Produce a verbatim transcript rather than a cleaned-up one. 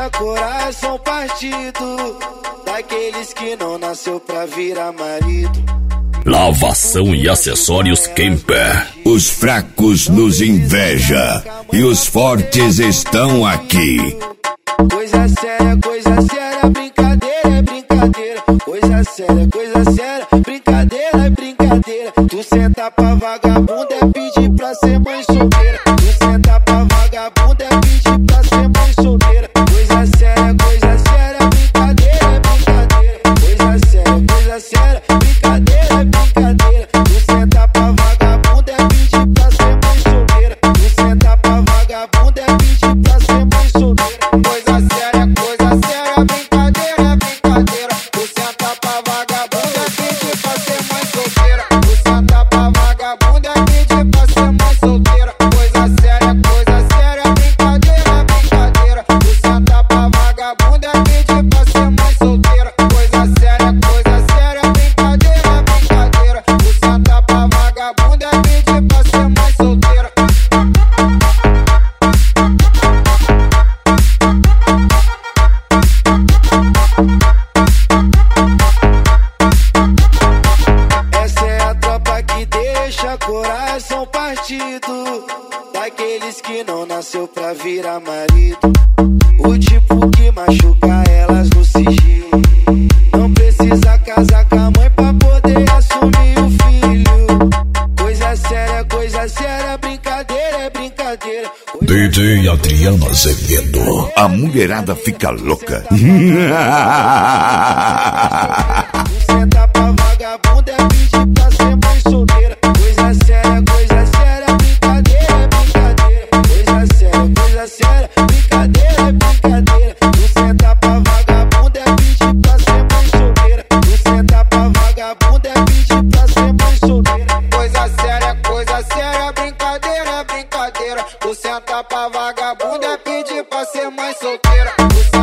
deixa coração partido, daqueles que não nasceu pra virar marido. Lavação e acessórios Kemper. Os fracos nos inveja e os fortes estão aqui. Coisa séria, coisa séria, brincadeira é brincadeira. Coisa séria, coisa séria, brincadeira é brincadeira. Tu senta pra vagabunda é pedir pra ser mãe solteira. Tu senta pra vagabunda é pedir pra ser mãe solteira. Coisa séria, coisa séria, brincadeira é brincadeira. Coisa séria, coisa séria, brincadeira é brincadeira. Tu senta pra vagabunda é pedir pra ser mãe solteira. Tu senta pra vagabunda é pedir pra ser mãe solteira. Coisa séria, coisa séria, brincadeira é brincadeira. Tu senta pra vagabunda é pedir pra ser mãe solteira. Tu senta pra vagabunda é pedir pra ser mãe solteira. Coisa séria, coisa séria, brincadeira é brincadeira. Tu senta pra vagabunda é pedir pra ser mãe solteira. Coisa séria, coisa séria, brincadeira é brincadeira. Tu senta pra vagabunda é pedir pra ser mãe solteira. Essa é a tropa que deixa coração partido, daqueles que não nasceu pra virar marido. O tipo que machuca elas no sigilo, não precisa casar com a mãe pra poder assumir o filho. Coisa séria, coisa séria, brincadeira é brincadeira. D J Adriano Azevedo. A mulherada fica louca. Senta pra vagabunda é pedir pra ser mãe solteira. Coisa séria, coisa séria, brincadeira é brincadeira. Coisa séria, coisa séria, brincadeira é brincadeira. Tu senta pra vagabunda é pedir pra ser mãe solteira. Tu senta pra vagabunda é pedir pra ser mãe solteira. Coisa séria, coisa séria, brincadeira é brincadeira. Tu senta pra vagabunda é pedir pra ser mãe solteira.